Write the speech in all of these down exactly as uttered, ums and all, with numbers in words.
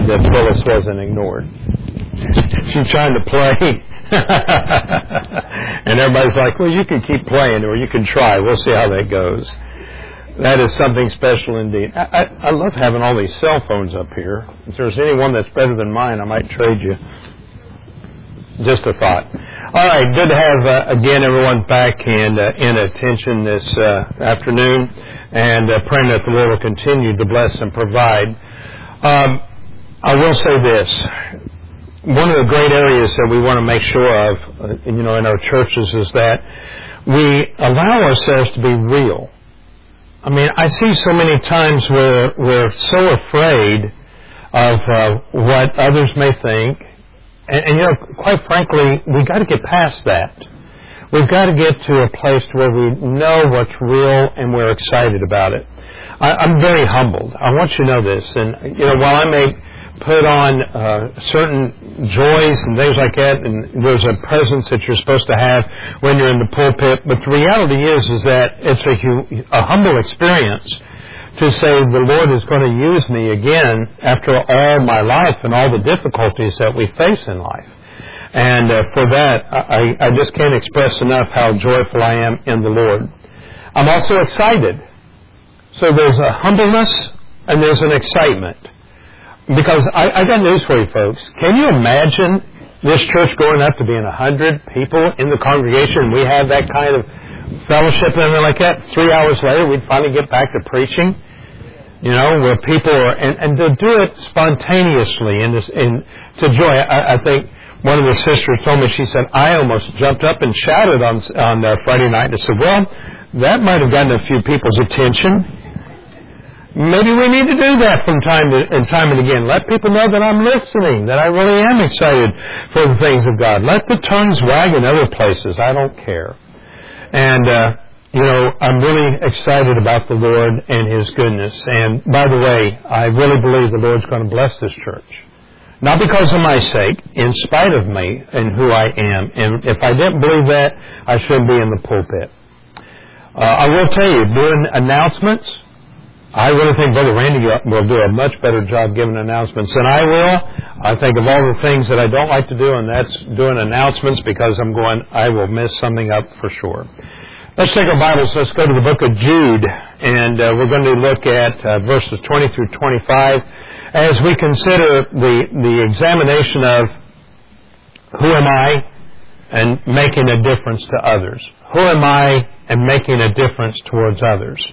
glad that Phyllis wasn't ignored. She's trying to play. And everybody's like, well, you can keep playing or you can try. We'll see how that goes. That is something special indeed. I, I, I love having all these cell phones up here. If there's anyone that's better than mine, I might trade you. Just a thought. All right, good to have, uh, again, everyone back and uh, in attention this uh, afternoon, and uh, praying that the Lord will continue to bless and provide. Um, I will say this. One of the great areas that we want to make sure of, uh, you know, in our churches is that we allow ourselves to be real. I mean, I see so many times where we're so afraid of uh, what others may think. And, and, you know, quite frankly, we've got to get past that. We've got to get to a place where we know what's real and we're excited about it. I, I'm very humbled. I want you to know this. And, you know, while I may put on uh, certain joys and things like that, and there's a presence that you're supposed to have when you're in the pulpit, but the reality is is that it's a, hu- a humble experience to say the Lord is going to use me again after all my life and all the difficulties that we face in life. And uh, for that, I, I just can't express enough how joyful I am in the Lord. I'm also excited. So there's a humbleness and there's an excitement. Because I, I got news for you folks. Can you imagine this church going up to being a hundred people in the congregation? We have that kind of fellowship and everything like that. Three hours later, we'd finally get back to preaching. You know, where people are, and, and to do it spontaneously and, this, and to joy. I, I think one of the sisters told me, she said, I almost jumped up and shouted on on uh, Friday night. And I said, well, that might have gotten a few people's attention. Maybe we need to do that from time to and time and again. Let people know that I'm listening, that I really am excited for the things of God. Let the tongues wag in other places. I don't care. And, uh, you know, I'm really excited about the Lord and His goodness. And, by the way, I really believe the Lord's going to bless this church. Not because of my sake, in spite of me and who I am. And if I didn't believe that, I shouldn't be in the pulpit. Uh, I will tell you, doing announcements, I really think Brother Randy will do a much better job giving announcements than I will. I think of all the things that I don't like to do, and that's doing announcements, because I'm going, I will mess something up for sure. Let's take our Bibles. Let's go to the book of Jude, and uh, we're going to look at uh, verses twenty through twenty-five as we consider the, the examination of who am I and making a difference to others. Who am I and making a difference towards others.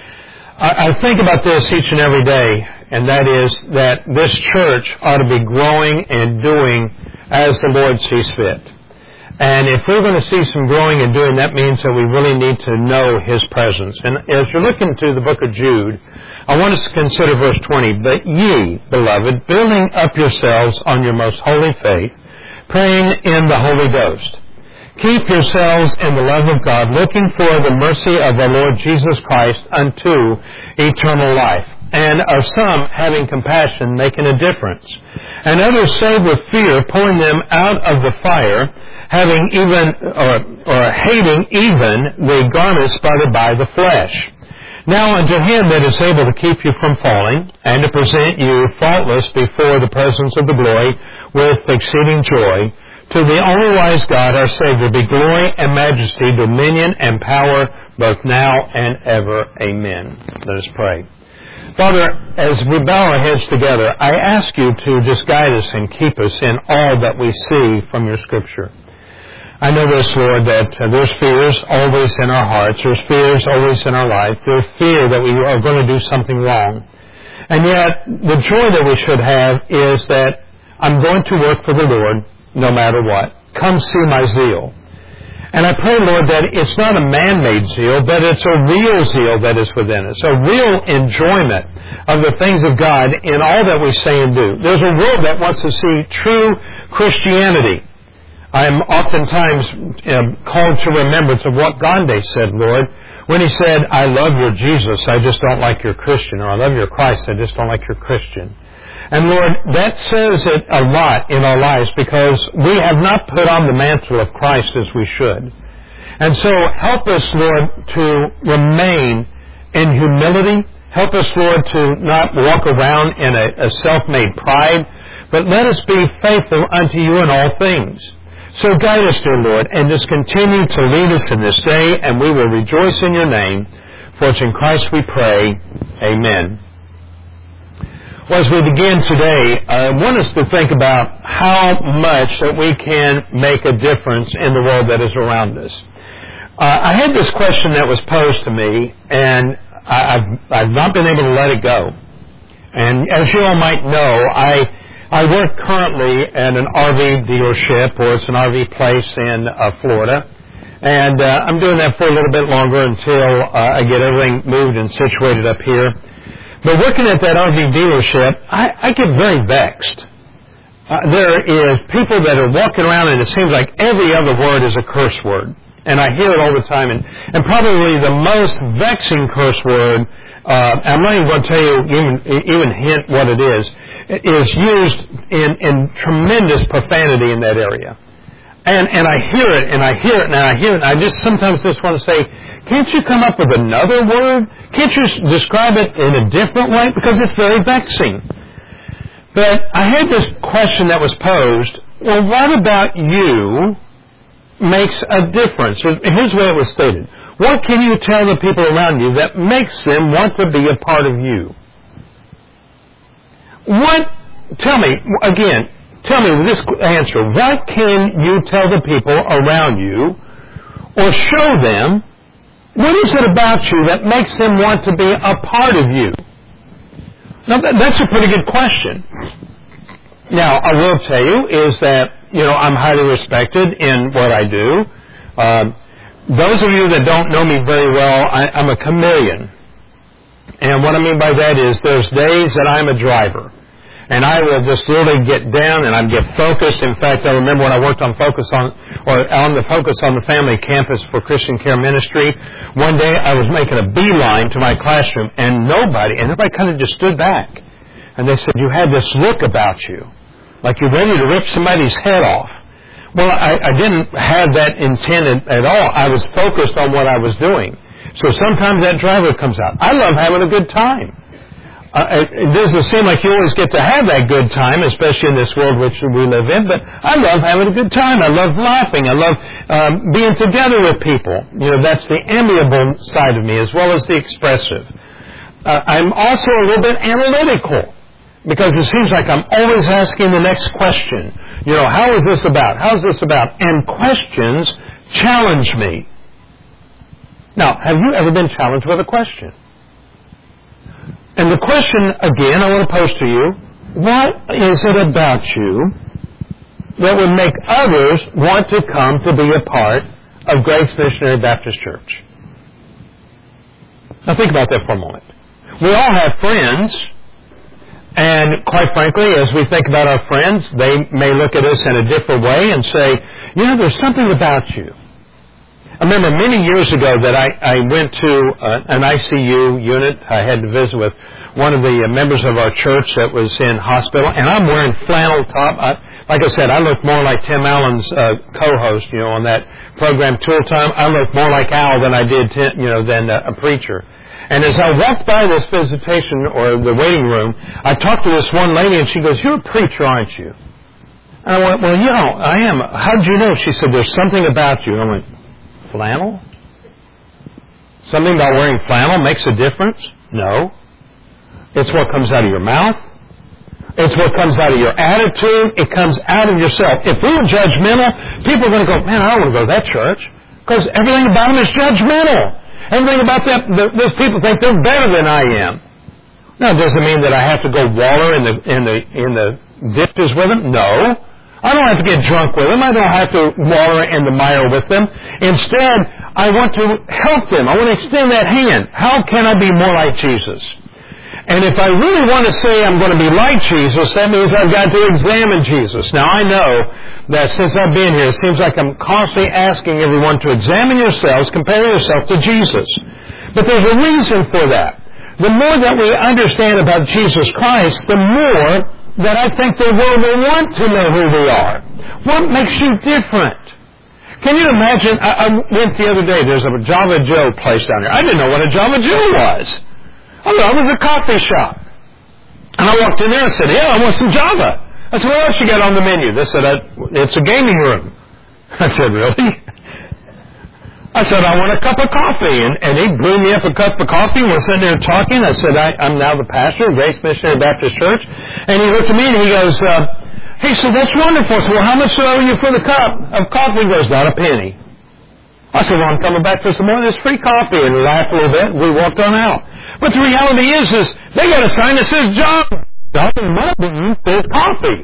I think about this each and every day, and that is that this church ought to be growing and doing as the Lord sees fit. And if we're going to see some growing and doing, that means that we really need to know His presence. And as you're looking to the book of Jude, I want us to consider verse twenty. But ye, beloved, building up yourselves on your most holy faith, praying in the Holy Ghost. Keep yourselves in the love of God, looking for the mercy of our Lord Jesus Christ unto eternal life. And of some, having compassion, making a difference. And others saved with fear, pulling them out of the fire, having even, or, or hating even the garment spotted by the flesh. Now unto Him that is able to keep you from falling, and to present you faultless before the presence of the glory with exceeding joy, to the only wise God, our Savior, be glory and majesty, dominion and power, both now and ever. Amen. Let us pray. Father, as we bow our heads together, I ask you to just guide us and keep us in all that we see from your Scripture. I know this, Lord, that uh, there's fears always in our hearts. There's fears always in our life. There's fear that we are going to do something wrong. And yet, the joy that we should have is that I'm going to work for the Lord no matter what. Come see my zeal. And I pray, Lord, that it's not a man-made zeal, but it's a real zeal that is within us, a real enjoyment of the things of God in all that we say and do. There's a world that wants to see true Christianity. I am oftentimes um, called to remembrance of what Gandhi said, Lord, when he said, I love your Jesus, I just don't like your Christian, or I love your Christ, I just don't like your Christian. And Lord, that says it a lot in our lives, because we have not put on the mantle of Christ as we should. And so help us, Lord, to remain in humility Help us, Lord, to not walk around in a, a self-made pride, but let us be faithful unto you in all things. So guide us, dear Lord, and just continue to lead us in this day, and we will rejoice in your name. For it's in Christ we pray. Amen. Well, as we begin today, I want us to think about how much that we can make a difference in the world that is around us. Uh, I had this question that was posed to me, and I, I've, I've not been able to let it go. And as you all might know, I I work currently at an R V dealership, or it's an R V place in uh, Florida. And uh, I'm doing that for a little bit longer until uh, I get everything moved and situated up here. But working at that R V dealership, I, I get very vexed. Uh, there is people that are walking around, and it seems like every other word is a curse word. And I hear it all the time. And, and probably the most vexing curse word, uh, I'm not even going to tell you, even, even hint what it is, is used in, in tremendous profanity in that area. And, and I hear it, and I hear it, and I hear it, and I just sometimes just want to say, can't you come up with another word? Can't you describe it in a different way? Because it's very vexing. But I had this question that was posed, well, what about you makes a difference? Here's the way it was stated. What can you tell the people around you that makes them want to be a part of you? What, tell me, again, tell me this answer. What can you tell the people around you or show them? What is it about you that makes them want to be a part of you? Now, that's a pretty good question. Now, I will tell you is that, you know, I'm highly respected in what I do. Um, those of you that don't know me very well, I, I'm a chameleon. And what I mean by that is there's days that I'm a driver. And I will just literally get down and I get focused. In fact, I remember when I worked on Focus on, or on the Focus on the Family campus for Christian Care Ministry, one day I was making a beeline to my classroom, and nobody, and everybody kind of just stood back. And they said, you had this look about you, like you're ready to rip somebody's head off. Well, I, I didn't have that intended at all. I was focused on what I was doing. So sometimes that driver comes out. I love having a good time. Uh, it doesn't seem like you always get to have that good time, especially in this world which we live in, but I love having a good time. I love laughing. I love um, being together with people. You know, that's the amiable side of me as well as the expressive. Uh, I'm also a little bit analytical because it seems like I'm always asking the next question. You know, how is this about? How is this about? And questions challenge me. Now, have you ever been challenged with a question? And the question, again, I want to pose to you, what is it about you that would make others want to come to be a part of Grace Missionary Baptist Church? Now think about that for a moment. We all have friends, and quite frankly, as we think about our friends, they may look at us in a different way and say, you know, there's something about you. I remember many years ago that I, I went to uh, an I C U unit. I had to visit with one of the uh, members of our church that was in hospital, and I'm wearing flannel top. I, like I said, I look more like Tim Allen's uh, co-host, you know, on that program Tool Time. I look more like Al than I did, Tim, you know, than uh, a preacher. And as I walked by this visitation or the waiting room, I talked to this one lady, and she goes, "You're a preacher, aren't you?" And I went, "Well, you know, I am." "How'd you know?" She said, "There's something about you." And I went, "Flannel? Something about wearing flannel makes a difference?" No. It's what comes out of your mouth. It's what comes out of your attitude. It comes out of yourself. If we were judgmental, people are going to go, "Man, I don't want to go to that church," because everything about them is judgmental. Everything about that, those people think they're better than I am. Now, does it mean that I have to go waller in the in the in the ditches with them? No. I don't have to get drunk with them. I don't have to water in the mire with them. Instead, I want to help them. I want to extend that hand. How can I be more like Jesus? And if I really want to say I'm going to be like Jesus, that means I've got to examine Jesus. Now, I know that since I've been here, it seems like I'm constantly asking everyone to examine yourselves, compare yourself to Jesus. But there's a reason for that. The more that we understand about Jesus Christ, the more that I think the world will want to know who we are. What makes you different? Can you imagine? I, I went the other day. There's a Java Joe place down here. I didn't know what a Java Joe was. Oh, no, it was a coffee shop. And I walked in there and said, yeah, I want some Java. I said, what else you got on the menu? They said, it's a gaming room. I said, really? I said, I want a cup of coffee. And, and he blew me up a cup of coffee. We're sitting there talking. I said, I, I'm now the pastor of Grace Missionary Baptist Church. And he looked at me and he goes, uh, he said, that's wonderful. I said, well, how much do I owe you for the cup of coffee? He goes, not a penny. I said, well, I'm coming back for some more of this free coffee. And he laughed a little bit. We walked on out. But the reality is, is they got a sign that says, John, John Martin says coffee.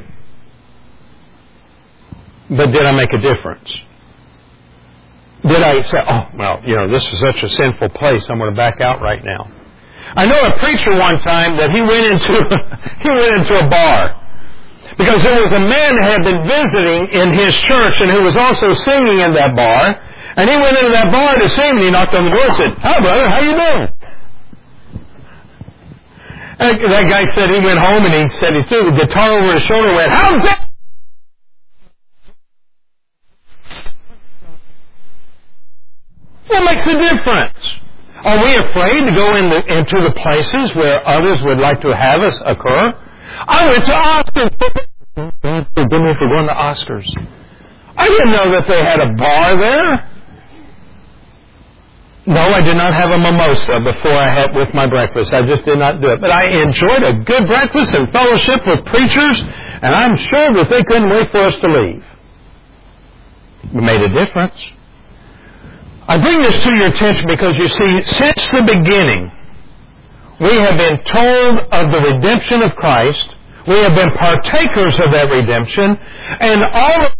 But did I make a difference? Did I say, oh, well, you know, this is such a sinful place, I'm going to back out right now? I know a preacher one time that he went into he went into a bar because there was a man that had been visiting in his church and who was also singing in that bar. And he went into that bar to sing and he knocked on the door and said, hi, brother, how you doing? And that guy said he went home and he said he threw the guitar over his shoulder and went, how's that? What makes a difference? Are we afraid to go in the, into the places where others would like to have us occur? I went to Oscars. Forgive me for going to Oscars. I didn't know that they had a bar there. No, I did not have a mimosa before I had with my breakfast. I just did not do it. But I enjoyed a good breakfast and fellowship with preachers, and I'm sure that they couldn't wait for us to leave. It made a difference. I bring this to your attention because, you see, since the beginning, we have been told of the redemption of Christ. We have been partakers of that redemption. And all of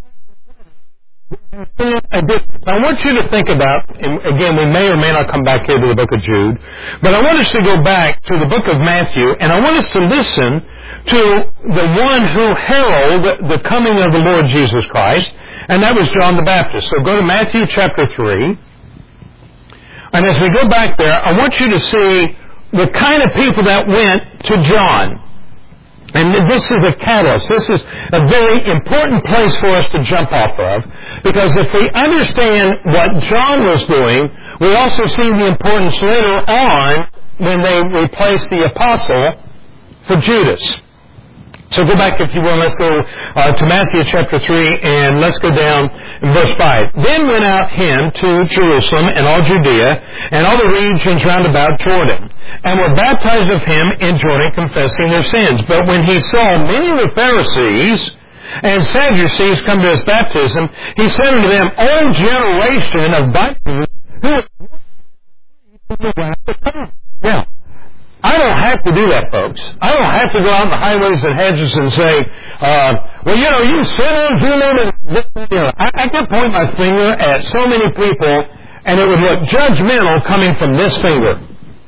I want you to think about, and again, we may or may not come back here to the book of Jude, but I want us to go back to the book of Matthew, and I want us to listen to the one who heralded the coming of the Lord Jesus Christ, and that was John the Baptist. So go to Matthew chapter three. And as we go back there, I want you to see the kind of people that went to John. And this is a catalyst. This is a very important place for us to jump off of. Because if we understand what John was doing, we also see the importance later on when they replaced the apostle for Judas. So go back, if you will, let's go uh, to Matthew chapter three, and let's go down in verse five. Then went out him to Jerusalem and all Judea and all the regions round about Jordan, and were baptized of him in Jordan, confessing their sins. But when he saw many of the Pharisees and Sadducees come to his baptism, he said unto them, O generation of vipers, who is the wrath to come? Now, I don't have to do that, folks. I don't have to go out in the highways and hedges and say, uh, well, you know, you sinners, you know, that, you know. I, I can point my finger at so many people, and it would look judgmental coming from this finger.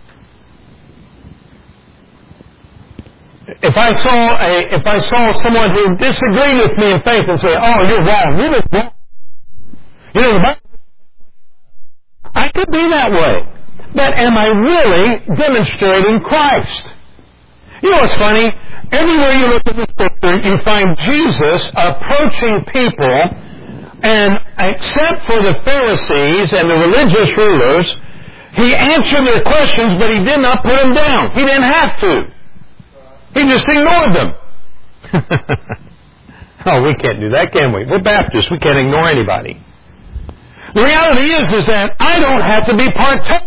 If I saw a, if I saw someone who disagreed with me in faith and say, oh, you're wrong, you're wrong. You know, the Bible, I could be that way. But am I really demonstrating Christ? You know what's funny? Everywhere you look at the Scripture, you find Jesus approaching people, and except for the Pharisees and the religious rulers, he answered their questions, but he did not put them down. He didn't have to. He just ignored them. Oh, we can't do that, can we? We're Baptists. We can't ignore anybody. The reality is, is that I don't have to be partaker.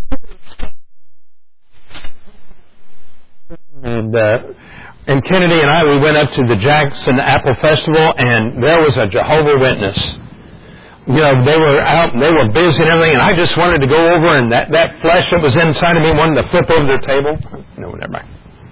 And, uh, and Kennedy and I, we went up to the Jackson Apple Festival, and there was a Jehovah's Witness. You know, they were out, and they were busy and everything, and I just wanted to go over, and that, that flesh that was inside of me wanted to flip over their table. No, never mind.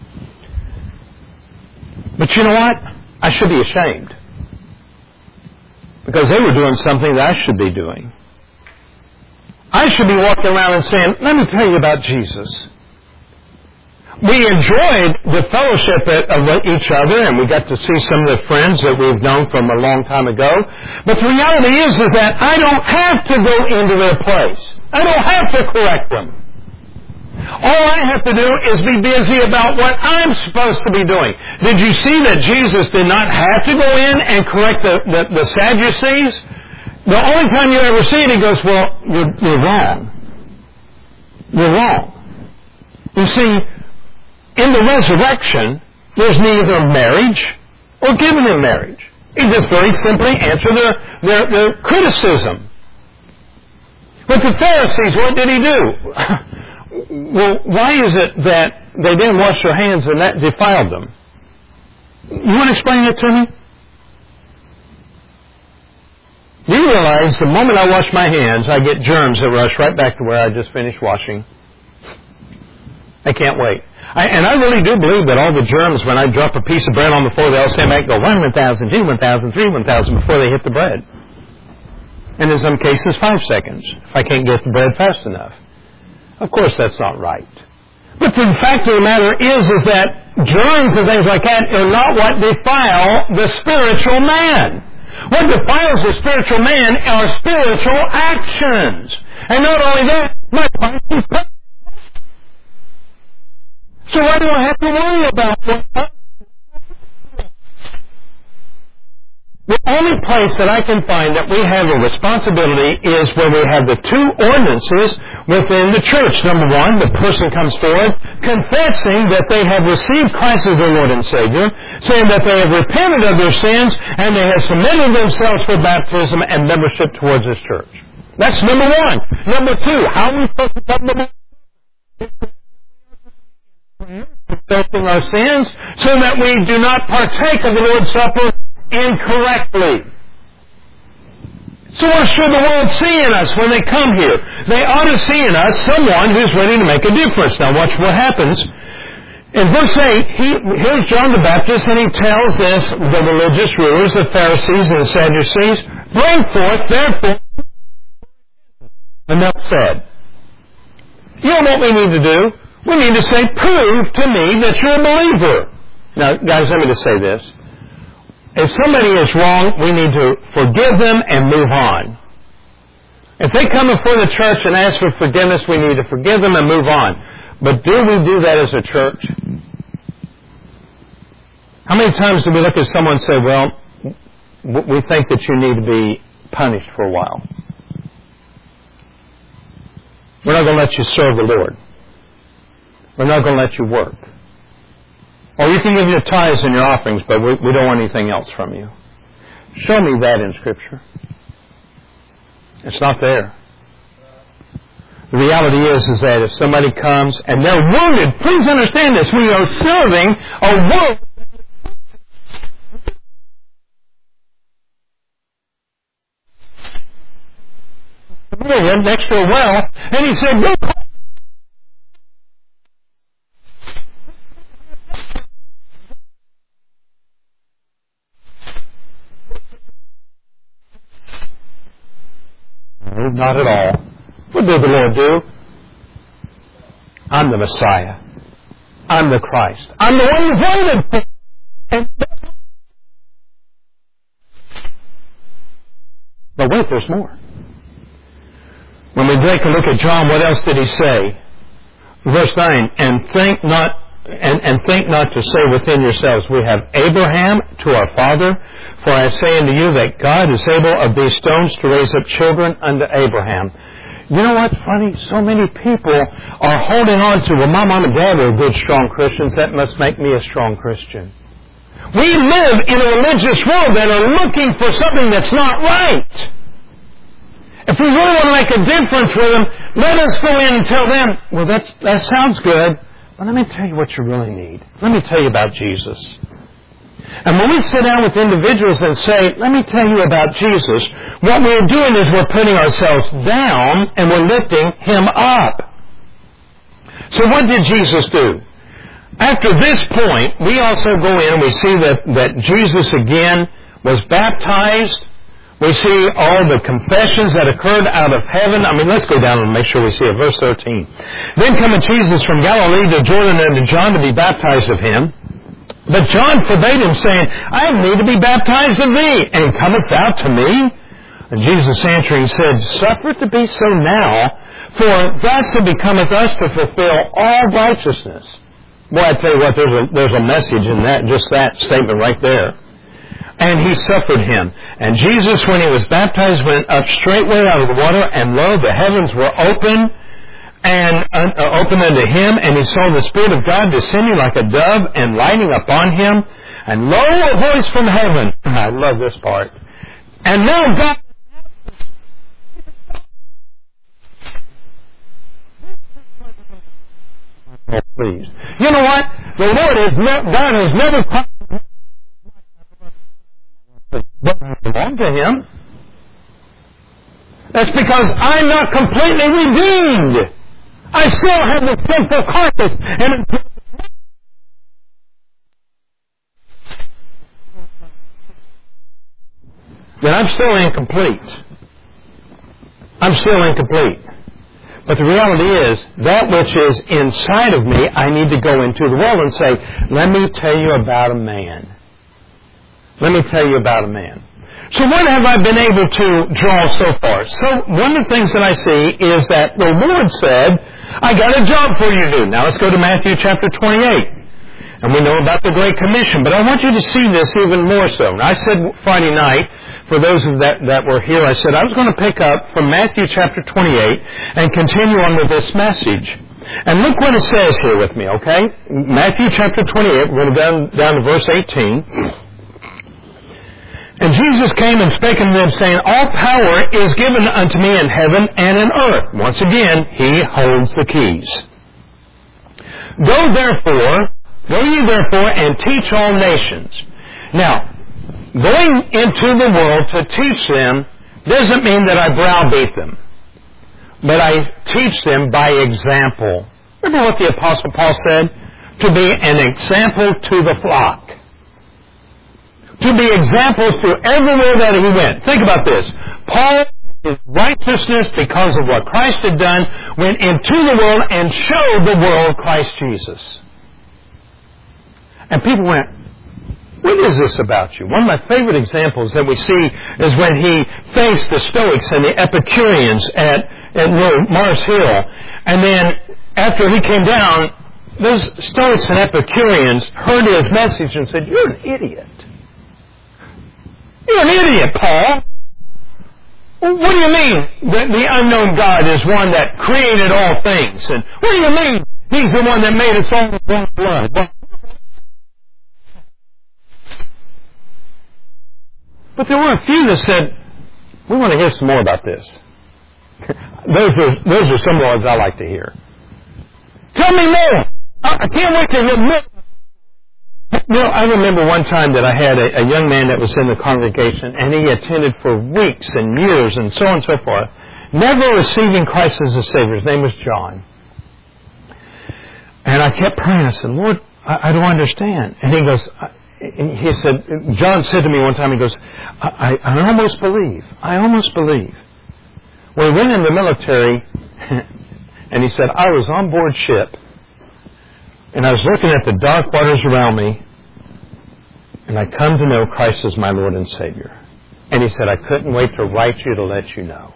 But you know what? I should be ashamed. Because they were doing something that I should be doing. I should be walking around and saying, let me tell you about Jesus. We enjoyed the fellowship of each other, and we got to see some of the friends that we've known from a long time ago. But the reality is, is that I don't have to go into their place. I don't have to correct them. All I have to do is be busy about what I'm supposed to be doing. Did you see that Jesus did not have to go in and correct the, the, the Sadducees? The only time you ever see it, he goes, well, you're, you're wrong. You're wrong. You see, in the resurrection, there's neither marriage or giving in marriage. He just very simply answered their, their, their criticism. But the Pharisees, what did he do? Well, why is it that they didn't wash their hands and that defiled them? You want to explain that to me? Do you realize the moment I wash my hands, I get germs that rush right back to where I just finished washing? I can't wait. I, and I really do believe that all the germs, when I drop a piece of bread on the floor, they'll say back, go one, one thousand, two, one thousand, three, one thousand before they hit the bread. And in some cases, five seconds, if I can't get the bread fast enough. Of course, that's not right. But the fact of the matter is, is that germs and things like that are not what defile the spiritual man. What defiles the spiritual man are spiritual actions. And not only that, my life is perfect. So why do I have to worry about what? The only place that I can find that we have a responsibility is when we have the two ordinances within the church. Number one, the person comes forward confessing that they have received Christ as their Lord and Savior, saying that they have repented of their sins, and they have submitted themselves for baptism and membership towards this church. That's number one. Number two, how are we supposed to come to confessing our sins so that we do not partake of the Lord's Supper incorrectly. So what should the world see in us when they come here? They ought to see in us someone who's ready to make a difference. Now watch what happens. In verse eight, he, here's John the Baptist, and he tells this, the religious rulers, the Pharisees and the Sadducees, bring forth, therefore, enough said. You know what we need to do? We need to say, prove to me that you're a believer. Now, guys, let me just say this. If somebody is wrong, we need to forgive them and move on. If they come before the church and ask for forgiveness, we need to forgive them and move on. But do we do that as a church? How many times do we look at someone and say, well, we think that you need to be punished for a while. We're not going to let you serve the Lord. We're not going to let you work. Or you can give your tithes and your offerings, but we, we don't want anything else from you. Show me that in Scripture. It's not there. The reality is, is that if somebody comes and they're wounded, please understand this, we are serving a world. Next to a well, and he said, "Go." No, not at all. What did the Lord do? I'm the Messiah. I'm the Christ. I'm the one you voted for. But wait, there's more. When we take a look at John, what else did he say? Verse nine, and think not and, and think not to say within yourselves, we have Abraham to our father, for I say unto you that God is able of these stones to raise up children unto Abraham. You know what's funny? So many people are holding on to, well, my mom and dad are good, strong Christians. That must make me a strong Christian. We live in a religious world that are looking for something that's not right. If we really want to make a difference with them, let us go in and tell them, well, that's, that sounds good, but let me tell you what you really need. Let me tell you about Jesus. And when we sit down with individuals and say, let me tell you about Jesus, what we're doing is we're putting ourselves down and we're lifting Him up. So what did Jesus do? After this point, we also go in and we see that, that Jesus again was baptized. We see all the confessions that occurred out of heaven. I mean, let's go down and make sure we see it. Verse thirteen. Then cometh Jesus from Galilee to Jordan unto John to be baptized of him. But John forbade him, saying, I have need to be baptized of thee, and comest thou to me? And Jesus answering said, Suffer it to be so now, for thus it becometh us to fulfill all righteousness. Boy, I tell you what, there's a, there's a message in that, just that statement right there. And he suffered him. And Jesus, when he was baptized, went up straightway out of the water, and lo, the heavens were open, and uh, opened unto him, and he saw the Spirit of God descending like a dove and lighting upon him. And lo, a voice from heaven. I love this part. And now God... Oh, please. You know what? The Lord is not, God has never belong to Him. That's because I'm not completely redeemed. I still have the sinful carcass, and that I'm still incomplete. I'm still incomplete. But the reality is, that which is inside of me, I need to go into the world and say, let me tell you about a man. Let me tell you about a man. So what have I been able to draw so far? So one of the things that I see is that the Lord said, I got a job for you to do. Now let's go to Matthew chapter twenty-eight. And we know about the Great Commission, but I want you to see this even more so. I said Friday night, for those of that, that were here, I said I was going to pick up from Matthew chapter twenty-eight and continue on with this message. And look what it says here with me, okay? Matthew chapter twenty-eight, we're going to go down, down to verse eighteen. And Jesus came and spake unto them, saying, all power is given unto me in heaven and in earth. Once again, He holds the keys. Go therefore, go ye therefore and teach all nations. Now, going into the world to teach them doesn't mean that I browbeat them, but I teach them by example. Remember what the Apostle Paul said? To be an example to the flock. To be examples to everywhere that he went. Think about this. Paul, his righteousness because of what Christ had done, went into the world and showed the world Christ Jesus. And people went, what is this about you? One of my favorite examples that we see is when he faced the Stoics and the Epicureans at, at Mars Hill. And then after he came down, those Stoics and Epicureans heard his message and said, you're an idiot. You're an idiot, Paul. What do you mean that the unknown God is one that created all things? And what do you mean He's the one that made us all with one blood? But there were a few that said, we want to hear some more about this. those are those are some words I like to hear. Tell me more. I can't wait to hear more. You know, I remember one time that I had a, a young man that was in the congregation, and he attended for weeks and years and so on and so forth, never receiving Christ as a Savior. His name was John. And I kept praying. I said, Lord, I, I don't understand. And he goes, I, he said, John said to me one time, he goes, I, I, I almost believe. I almost believe. Well, he went in the military, and he said, I was on board ship, and I was looking at the dark waters around me, and I come to know Christ as my Lord and Savior. And he said, I couldn't wait to write you to let you know.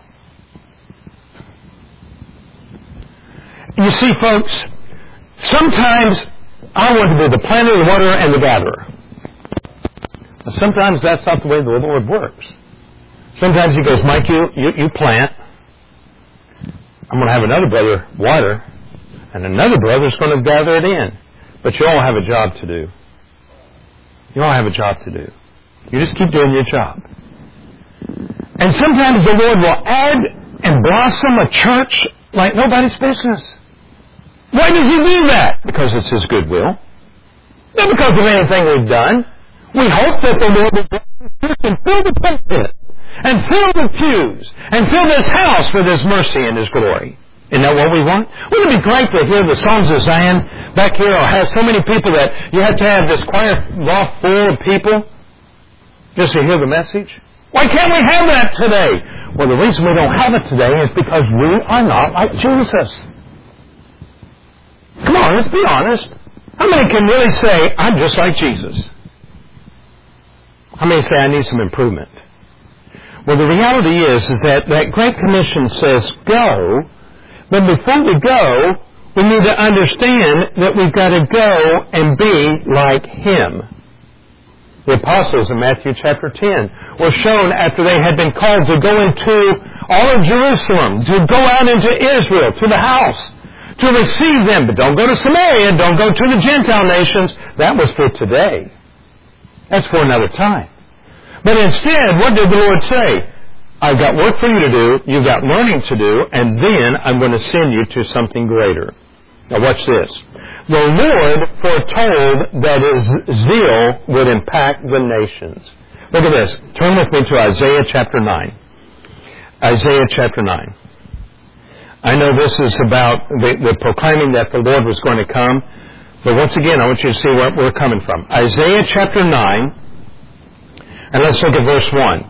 You see, folks, sometimes I want to be the planter, the waterer, and the gatherer. But sometimes that's not the way the Lord works. Sometimes He goes, Mike, you, you, you plant. I'm going to have another brother water. And another brother's going to gather it in. But you all have a job to do. You all have a job to do. You just keep doing your job. And sometimes the Lord will add and blossom a church like nobody's business. Why does He do that? Because it's His goodwill. Not because of anything we've done. We hope that the Lord will bless His church and fill the pulpit, and fill the pews, and fill this house with His mercy and His glory. Isn't that what we want? Wouldn't it be great to hear the songs of Zion back here, or have so many people that you have to have this choir loft full of people just to hear the message? Why can't we have that today? Well, the reason we don't have it today is because we are not like Jesus. Come on, let's be honest. How many can really say, I'm just like Jesus? How many say, I need some improvement? Well, the reality is, is that that Great Commission says, go. But before we go, we need to understand that we've got to go and be like Him. The apostles in Matthew chapter ten were shown after they had been called to go into all of Jerusalem, to go out into Israel, to the house To receive them. But don't go to Samaria. Don't go to the Gentile nations. That was for today. That's for another time. But instead, what did the Lord say? I've got work for you to do. You've got learning to do. And then I'm going to send you to something greater. Now watch this. The Lord foretold that His zeal would impact the nations. Look at this. Turn with me to Isaiah chapter nine. Isaiah chapter nine. I know this is about the, the proclaiming that the Lord was going to come. But once again, I want you to see where we're coming from. Isaiah chapter nine. And let's look at verse one.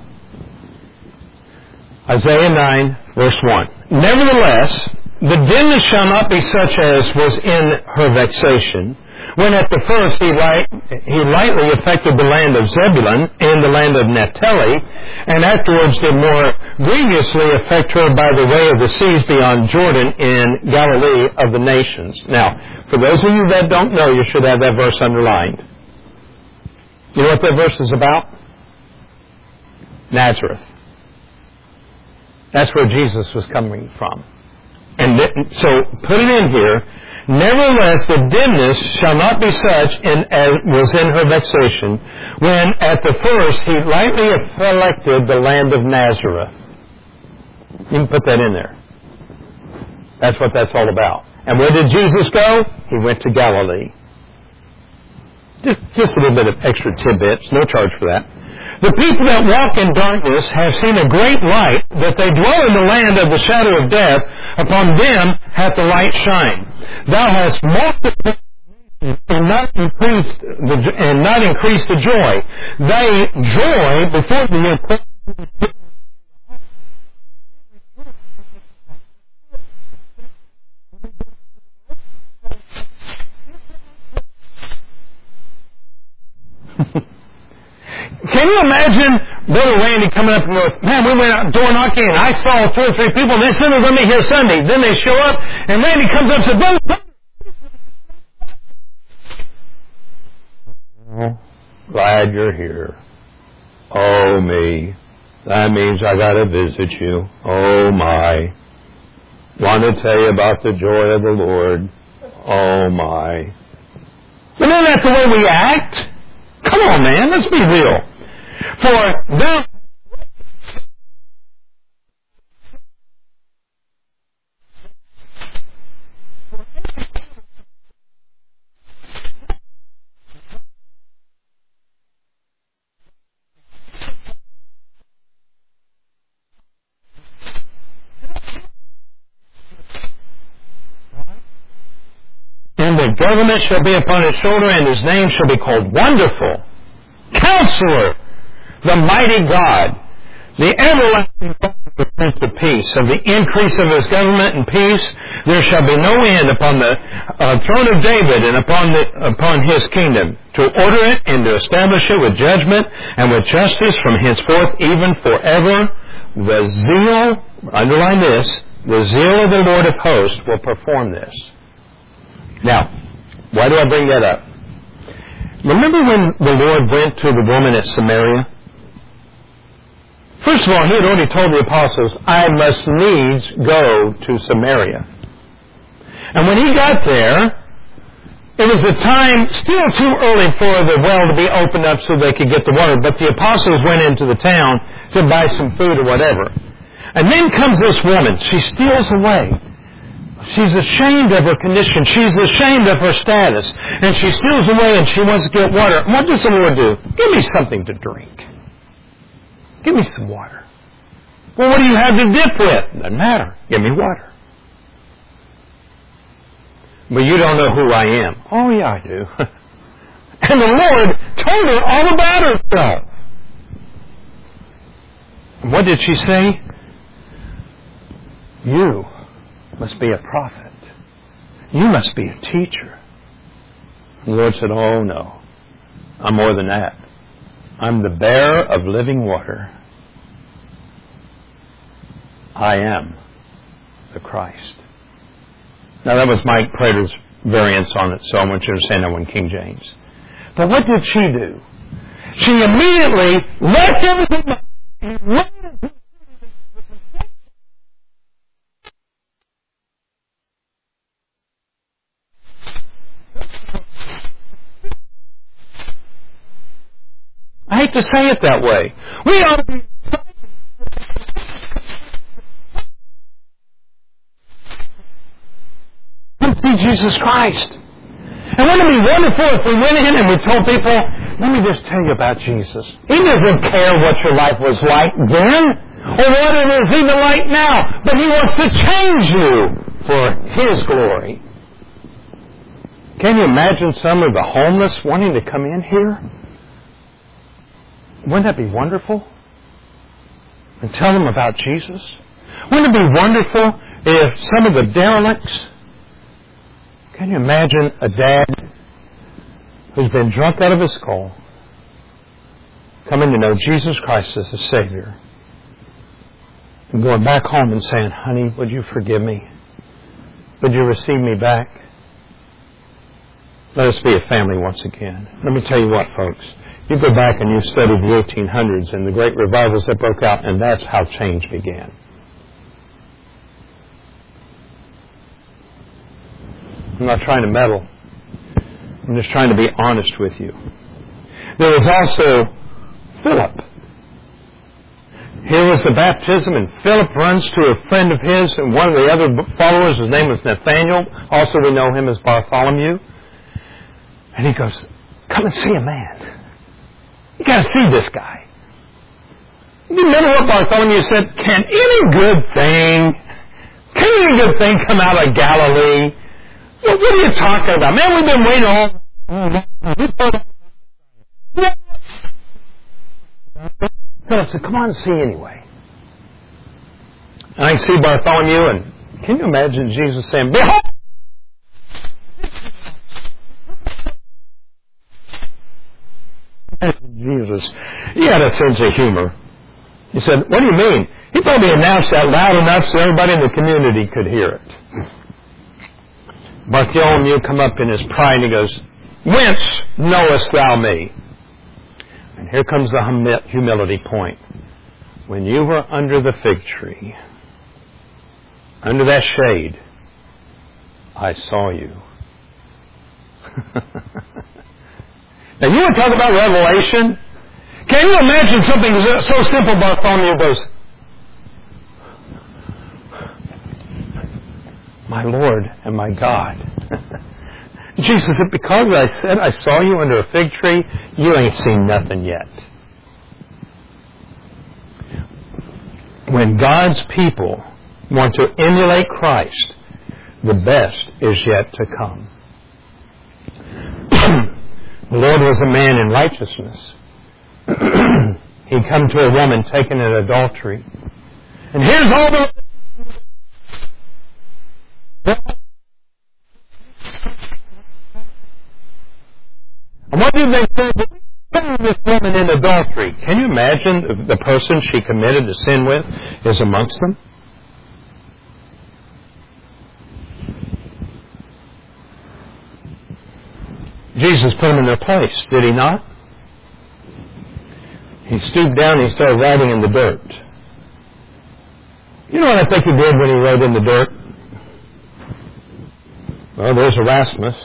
Isaiah nine, verse one. Nevertheless, the dimness shall not be such as was in her vexation, when at the first he, light, he lightly affected the land of Zebulun and the land of Naphtali, and afterwards did more grievously affect her by the way of the seas beyond Jordan in Galilee of the nations. Now, for those of you that don't know, you should have that verse underlined. You know what that verse is about? Nazareth. That's where Jesus was coming from. And th- so, put it in here. Nevertheless, the dimness shall not be such in, as was in her vexation, when at the first he lightly afflicted the land of Nazareth. You can put that in there. That's what that's all about. And where did Jesus go? He went to Galilee. Just, just a little bit of extra tidbits. No charge for that. The people that walk in darkness have seen a great light, that they dwell in the land of the shadow of death. Upon them hath the light shined. Thou hast multiplied and not increased the, and not increased the joy. Thy joy before the Can you imagine Brother Randy coming up and goes, man, we went out door knocking and I saw two or three people and they said they're going to be here Sunday. Then they show up and Randy comes up and says, Brother, oh, glad you're here. Oh, me. That means I got to visit you. Oh, my. Want to tell you about the joy of the Lord. Oh, my. But isn't that the way we act? Come on, man. Let's be real. For thou and the government shall be upon his shoulder, and his name shall be called Wonderful, Counselor, the Mighty God, the Everlasting Father, the Prince of Peace. Of the increase of his government and peace there shall be no end upon the uh, throne of David and upon the, upon his kingdom, to order it and to establish it with judgment and with justice from henceforth even forever. The zeal, underline this, the zeal of the Lord of hosts will perform this. Now, why do I bring that up? Remember when the Lord went to the woman at Samaria? First of all, He had already told the apostles, I must needs go to Samaria. And when He got there, it was the time still too early for the well to be opened up so they could get the water, but the apostles went into the town to buy some food or whatever. And then comes this woman. She steals away. She's ashamed of her condition. She's ashamed of her status. And she steals away and she wants to get water. And what does the Lord do? Give me something to drink. Give me some water. Well, what do you have to dip with? Doesn't matter. Give me water. But you don't know who I am. Oh, yeah, I do. And the Lord told her all about herself. What did she say? You must be a prophet. You must be a teacher. And the Lord said, oh, no. I'm more than that. I'm the bearer of living water. I am the Christ. Now, that was Mike Prater's variance on it, so I want you to understand that one, King James. But what did she do? She immediately left everything and ran into. to say it that way. We ought to be see Jesus Christ. And wouldn't it be wonderful if we went in and we told people, let me just tell you about Jesus. He doesn't care what your life was like then or what it is even like now, but He wants to change you for His glory. Can you imagine some of the homeless wanting to come in here? Wouldn't that be wonderful? And tell them about Jesus? Wouldn't it be wonderful if some of the derelicts, can you imagine a dad who's been drunk out of his skull coming to know Jesus Christ as the Savior and going back home and saying, honey, would you forgive me? Would you receive me back? Let us be a family once again. Let me tell you what, folks. You go back and you study the eighteen hundreds and the great revivals that broke out, and that's how change began. I'm not trying to meddle. I'm just trying to be honest with you. There was also Philip. Here was the baptism, and Philip runs to a friend of his, and one of the other followers, his name was Nathaniel. Also we know him as Bartholomew. And he goes, come and see a man. You got to see this guy. You remember what Bartholomew said? Can any good thing, can any good thing come out of Galilee? What are you talking about? Man, we've been waiting all... Philip said, come on and see anyway. And I see Bartholomew, and can you imagine Jesus saying, behold! Jesus, he had a sense of humor. He said, what do you mean? He probably announced that loud enough so everybody in the community could hear it. Bartholomew come up in his pride and he goes, whence knowest thou me? And here comes the hum- humility point. When you were under the fig tree, under that shade, I saw you. Now you want to talk about revelation? Can you imagine something so simple? Bartholomew goes, my Lord and my God. Jesus said, because I said I saw you under a fig tree, you ain't seen nothing yet. When God's people want to emulate Christ, the best is yet to come. The Lord was a man in righteousness. He come to a woman taken in adultery. And here's all the... And what did they say? This woman in adultery. Can you imagine the person she committed the sin with is amongst them? Jesus put them in their place, did He not? He stooped down and He started writing in the dirt. You know what I think He did when He wrote in the dirt? Well, there's Erasmus.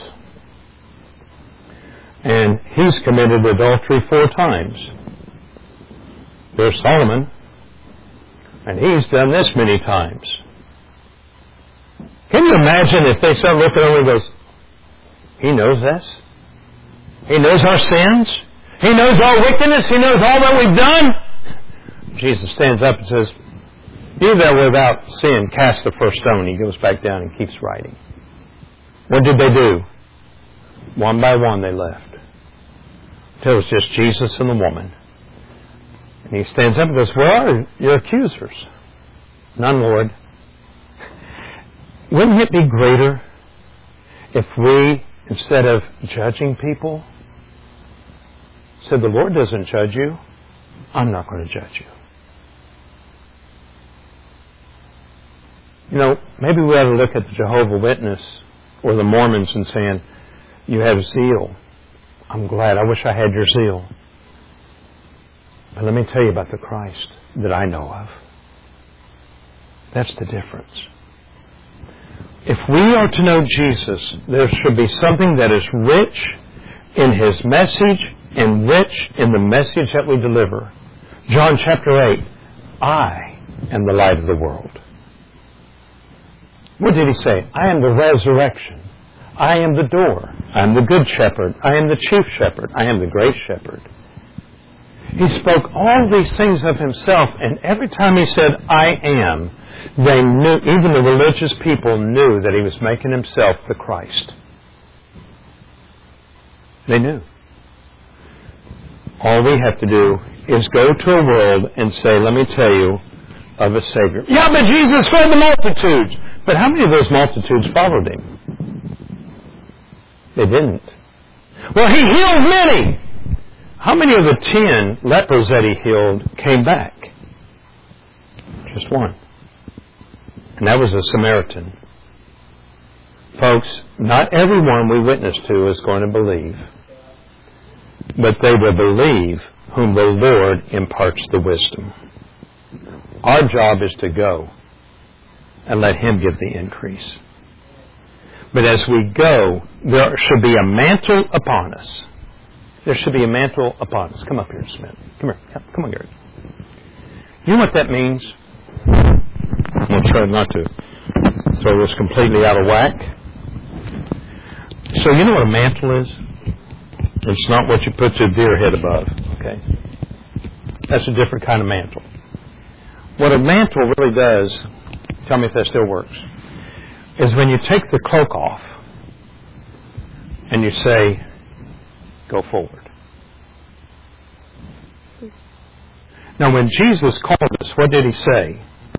And he's committed adultery four times. There's Solomon. And he's done this many times. Can you imagine if they start looking over and goes, He knows this? He knows our sins? He knows our wickedness? He knows all that we've done? Jesus stands up and says, you that without sin cast the first stone. He goes back down and keeps writing. What did they do? One by one they left. Until it was just Jesus and the woman. And He stands up and goes, where are your accusers? None, Lord. Wouldn't it be greater if we, instead of judging people, said, the Lord doesn't judge you. I'm not going to judge you. You know, maybe we ought to look at the Jehovah's Witness or the Mormons and saying, you have zeal. I'm glad. I wish I had your zeal. But let me tell you about the Christ that I know of. That's the difference. If we are to know Jesus, there should be something that is rich in His message and rich in the message that we deliver. John chapter eight, I am the light of the world. What did he say? I am the resurrection. I am the door. I am the good shepherd. I am the chief shepherd. I am the great shepherd. He spoke all these things of himself, and every time he said, I am, they knew, even the religious people knew that he was making himself the Christ. They knew. All we have to do is go to a world and say, let me tell you of a Savior. Yeah, but Jesus fed the multitudes. But how many of those multitudes followed him? They didn't. Well, he healed many. How many of the ten lepers that he healed came back? Just one. And that was a Samaritan. Folks, not everyone we witness to is going to believe. But they will believe whom the Lord imparts the wisdom. Our job is to go and let him give the increase. But as we go, there should be a mantle upon us. There should be a mantle upon us. Come up here, Smith. Come here. Come on, Gary. You know what that means? I'm going to try not to throw this completely out of whack. So you know what a mantle is? It's not what you put your deer head above. Okay? That's a different kind of mantle. What a mantle really does, tell me if that still works, is when you take the cloak off and you say, go forward. Now when Jesus called us, what did he say?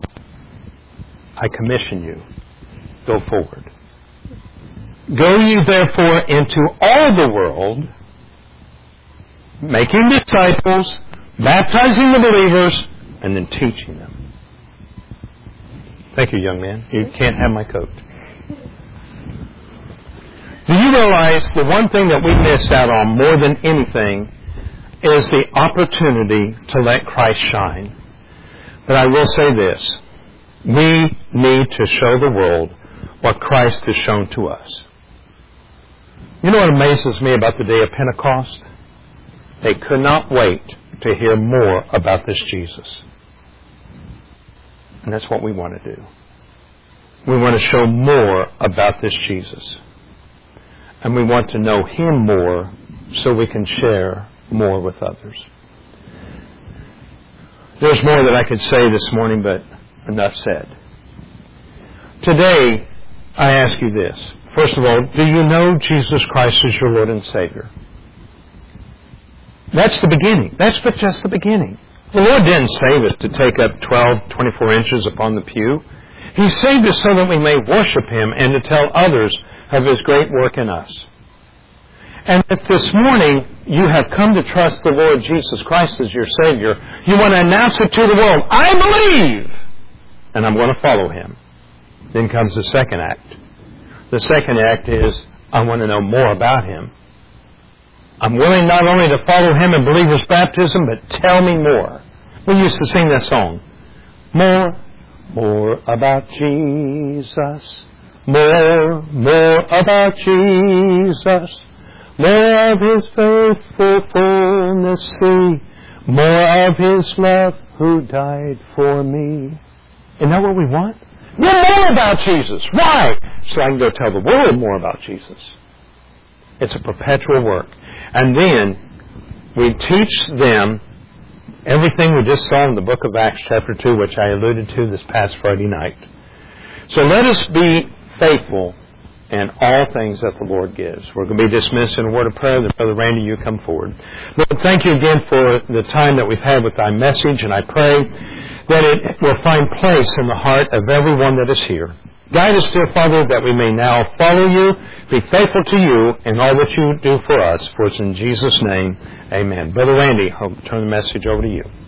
I commission you. Go forward. Go ye therefore into all the world, making disciples, baptizing the believers, and then teaching them. Thank you, young man. You can't have my coat. Do you realize the one thing that we miss out on more than anything is the opportunity to let Christ shine? But I will say this. We need to show the world what Christ has shown to us. You know what amazes me about the day of Pentecost? They could not wait to hear more about this Jesus. And that's what we want to do. We want to show more about this Jesus. And we want to know him more so we can share more with others. There's more that I could say this morning, but enough said. Today, I ask you this. First of all, do you know Jesus Christ as your Lord and Savior? That's the beginning. That's but just the beginning. The Lord didn't save us to take up twelve, twenty-four inches upon the pew. He saved us so that we may worship him and to tell others of his great work in us. And if this morning you have come to trust the Lord Jesus Christ as your Savior, you want to announce it to the world, I believe, and I'm going to follow him. Then comes the second act. The second act is, I want to know more about him. I'm willing not only to follow him and believe his baptism, but tell me more. We used to sing that song. More, more about Jesus. More, more about Jesus. More of his faithful fullness see. More of his love who died for me. Isn't that what we want? Know more about Jesus. Why? So I can go tell the world more about Jesus. It's a perpetual work. And then we teach them everything we just saw in the book of Acts chapter two, which I alluded to this past Friday night. So let us be faithful in all things that the Lord gives. We're going to be dismissed in a word of prayer. Then Brother Randy, you come forward. Lord, thank you again for the time that we've had with thy message, and I pray that it will find place in the heart of everyone that is here. Guide us, dear Father, that we may now follow you, be faithful to you in all that you do for us. For it's in Jesus' name, amen. Brother Randy, I'll turn the message over to you.